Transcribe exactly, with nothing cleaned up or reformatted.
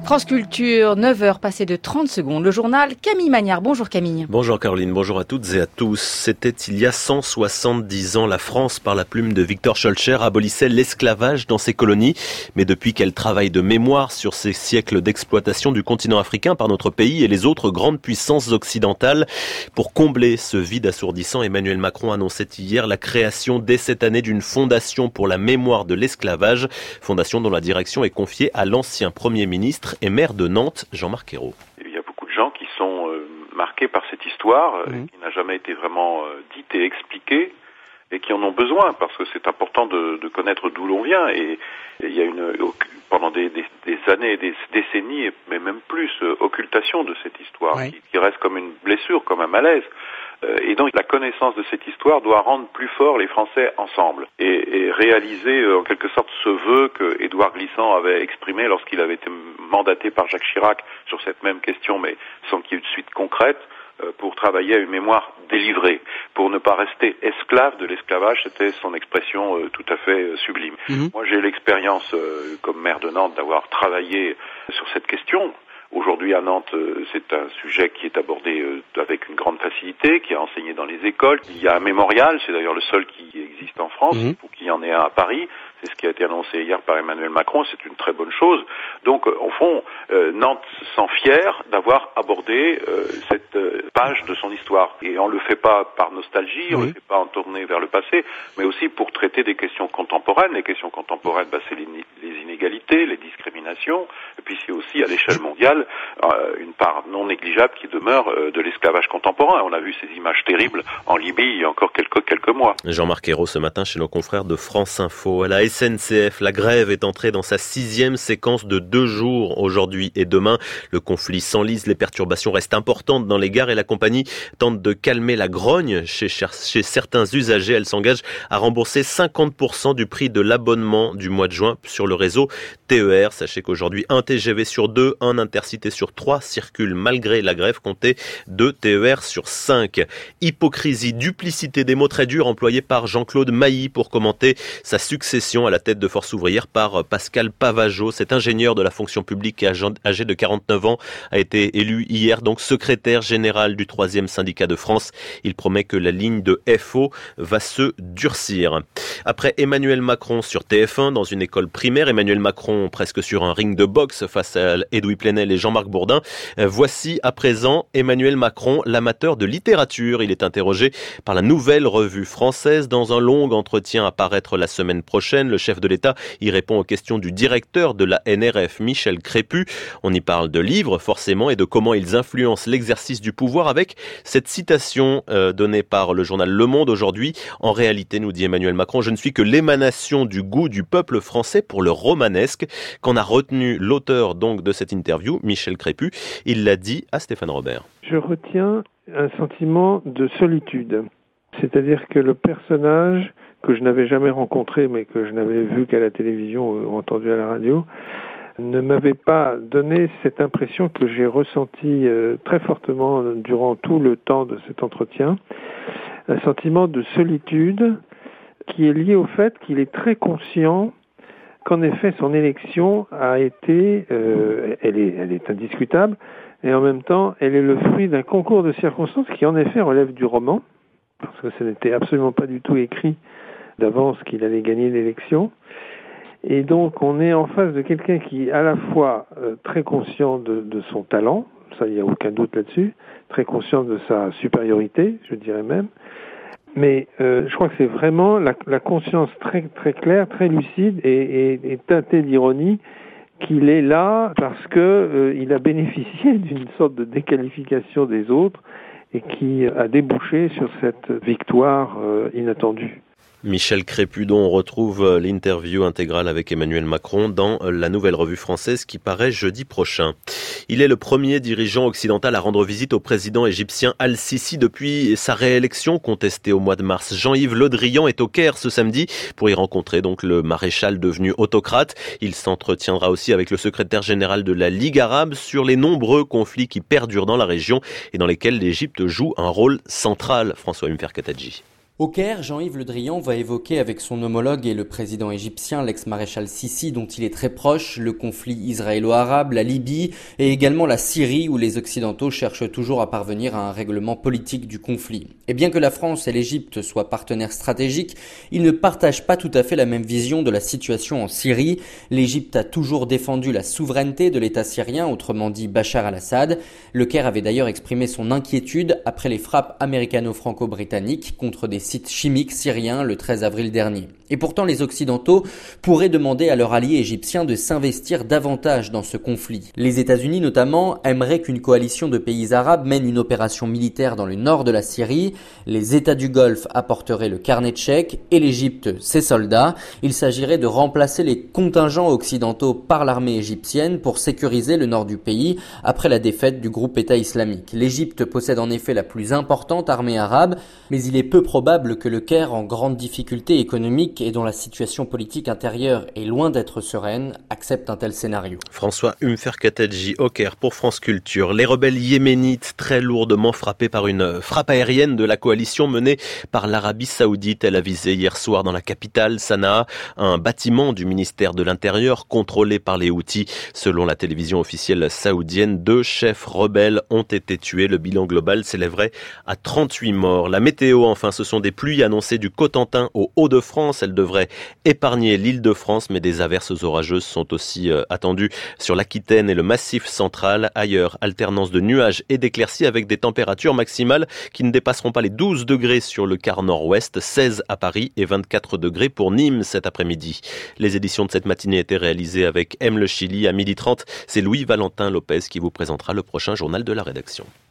France Culture, neuf heures passées de trente secondes. Le journal Camille Magnard. Bonjour Camille. Bonjour Caroline, bonjour à toutes et à tous. C'était il y a cent soixante-dix ans, la France, par la plume de Victor Schœlcher, abolissait l'esclavage dans ses colonies. Mais depuis qu'elle travaille de mémoire sur ces siècles d'exploitation du continent africain par notre pays et les autres grandes puissances occidentales, pour combler ce vide assourdissant, Emmanuel Macron annonçait hier la création dès cette année d'une fondation pour la mémoire de l'esclavage, fondation dont la direction est confiée à l'ancien Premier ministre et maire de Nantes, Jean-Marc Ayrault. Il y a beaucoup de gens qui sont euh, marqués par cette histoire, mmh. euh, qui n'a jamais été vraiment euh, dite et expliquée, et qui en ont besoin, parce que c'est important de, de connaître d'où l'on vient. Et il y a une pendant des, des, des années, des décennies, mais même plus, euh, occultation de cette histoire, oui. qui, qui reste comme une blessure, comme un malaise. Euh, et donc la connaissance de cette histoire doit rendre plus forts les Français ensemble et, et réaliser euh, en quelque sorte ce vœu que Édouard Glissant avait exprimé lorsqu'il avait été mandaté par Jacques Chirac sur cette même question, mais sans qu'il y ait eu de suite concrète, euh, pour travailler à une mémoire délivrée, pour ne pas rester esclave de l'esclavage. C'était son expression euh, tout à fait euh, sublime. Mmh. Moi, j'ai l'expérience euh, comme maire de Nantes d'avoir travaillé sur cette question. Aujourd'hui à Nantes, c'est un sujet qui est abordé avec une grande facilité, qui est enseigné dans les écoles. Il y a un mémorial, c'est d'ailleurs le seul qui existe en France, mmh. pour qu'il y en ait un à Paris. C'est ce qui a été annoncé hier par Emmanuel Macron, c'est une très bonne chose. Donc, au fond, euh, Nantes se sent fière d'avoir abordé euh, cette euh, page de son histoire. Et on le fait pas par nostalgie, on oui. le fait pas en tournée vers le passé, mais aussi pour traiter des questions contemporaines. Les questions contemporaines, bah, c'est les, les inégalités, les discriminations, et puis c'est aussi, à l'échelle mondiale, euh, une part non négligeable qui demeure euh, de l'esclavage contemporain. On a vu ces images terribles en Libye il y a encore quelques, quelques mois. Jean-Marc Ayrault ce matin chez nos confrères de France Info. À la S N C F, la grève est entrée dans sa sixième séquence de deux jours aujourd'hui et demain. Le conflit s'enlise, les perturbations restent importantes dans les gares et la compagnie tente de calmer la grogne chez, chez certains usagers. Elle s'engage à rembourser cinquante pour cent du prix de l'abonnement du mois de juin sur le réseau T E R. Sachez qu'aujourd'hui, un T G V sur deux, un Intercité sur trois circule malgré la grève, comptez deux T E R sur cinq. Hypocrisie, duplicité, des mots très durs employés par Jean-Claude Mailly pour commenter sa succession à la tête de Force Ouvrière par Pascal Pavageau. Cet ingénieur de la fonction publique âgé de quarante-neuf ans a été élu hier donc secrétaire général du troisième syndicat de France. Il promet que la ligne de F O va se durcir. Après Emmanuel Macron sur T F un dans une école primaire, Emmanuel Macron presque sur un ring de boxe face à Edoui Plenel et Jean-Marc Bourdin. Voici à présent Emmanuel Macron, l'amateur de littérature. Il est interrogé par la Nouvelle Revue Française dans un long entretien à paraître la semaine prochaine. Le chef de l'État y répond aux questions du directeur de la N R F, Michel Crépu. On y parle de livres, forcément, et de comment ils influencent l'exercice du pouvoir avec cette citation euh, donnée par le journal Le Monde aujourd'hui. En réalité, nous dit Emmanuel Macron, je ne suis que l'émanation du goût du peuple français pour le romanesque. Qu'en a retenu l'auteur donc de cette interview, Michel Crépu, il l'a dit à Stéphane Robert. Je retiens un sentiment de solitude. C'est-à-dire que le personnage que je n'avais jamais rencontré, mais que je n'avais vu qu'à la télévision ou entendu à la radio, ne m'avait pas donné cette impression que j'ai ressentie euh, très fortement durant tout le temps de cet entretien, un sentiment de solitude qui est lié au fait qu'il est très conscient qu'en effet son élection a été, euh, elle est, elle est indiscutable, et en même temps elle est le fruit d'un concours de circonstances qui en effet relève du roman, parce que ce n'était absolument pas du tout écrit d'avance qu'il allait gagner l'élection. Et donc on est en face de quelqu'un qui est à la fois euh, très conscient de, de son talent, ça il n'y a aucun doute là-dessus, très conscient de sa supériorité, je dirais même, mais euh, je crois que c'est vraiment la, la conscience très très claire, très lucide et, et, et teintée d'ironie qu'il est là parce que euh, il a bénéficié d'une sorte de déqualification des autres et qui a débouché sur cette victoire euh, inattendue. Michel Crépu, dont on retrouve l'interview intégrale avec Emmanuel Macron dans la Nouvelle Revue Française qui paraît jeudi prochain. Il est le premier dirigeant occidental à rendre visite au président égyptien Al-Sisi depuis sa réélection contestée au mois de mars. Jean-Yves Le Drian est au Caire ce samedi pour y rencontrer donc le maréchal devenu autocrate. Il s'entretiendra aussi avec le secrétaire général de la Ligue arabe sur les nombreux conflits qui perdurent dans la région et dans lesquels l'Égypte joue un rôle central. François Mferkatadji. Au Caire, Jean-Yves Le Drian va évoquer avec son homologue et le président égyptien, l'ex-maréchal Sissi, dont il est très proche, le conflit israélo-arabe, la Libye et également la Syrie, où les Occidentaux cherchent toujours à parvenir à un règlement politique du conflit. Et bien que la France et l'Égypte soient partenaires stratégiques, ils ne partagent pas tout à fait la même vision de la situation en Syrie. L'Égypte a toujours défendu la souveraineté de l'État syrien, autrement dit Bachar al-Assad. Le Caire avait d'ailleurs exprimé son inquiétude après les frappes américano-franco-britanniques contre des sites chimiques syriens le treize avril dernier. Et pourtant, les Occidentaux pourraient demander à leur allié égyptien de s'investir davantage dans ce conflit. Les États-Unis, notamment, aimeraient qu'une coalition de pays arabes mène une opération militaire dans le nord de la Syrie. Les États du Golfe apporteraient le carnet de chèques et l'Égypte ses soldats. Il s'agirait de remplacer les contingents occidentaux par l'armée égyptienne pour sécuriser le nord du pays après la défaite du groupe État islamique. L'Égypte possède en effet la plus importante armée arabe, mais il est peu probable que le Caire, en grande difficulté économique et dont la situation politique intérieure est loin d'être sereine, accepte un tel scénario. François Umferkatedji au Caire pour France Culture. Les rebelles yéménites très lourdement frappés par une frappe aérienne de la coalition menée par l'Arabie Saoudite. Elle a visé hier soir dans la capitale, Sanaa, un bâtiment du ministère de l'Intérieur contrôlé par les Houthis. Selon la télévision officielle saoudienne, deux chefs rebelles ont été tués. Le bilan global s'élèverait à trente-huit morts. La météo, enfin, ce sont des pluies annoncées du Cotentin au Hauts-de-France. Elles devraient épargner l'Île-de-France, mais des averses orageuses sont aussi euh, attendues sur l'Aquitaine et le Massif central. Ailleurs, alternance de nuages et d'éclaircies avec des températures maximales qui ne dépasseront pas les douze degrés sur le quart nord-ouest, seize à Paris et vingt-quatre degrés pour Nîmes cet après-midi. Les éditions de cette matinée étaient réalisées avec M. Le Chili à midi trente. C'est Louis-Valentin Lopez qui vous présentera le prochain journal de la rédaction.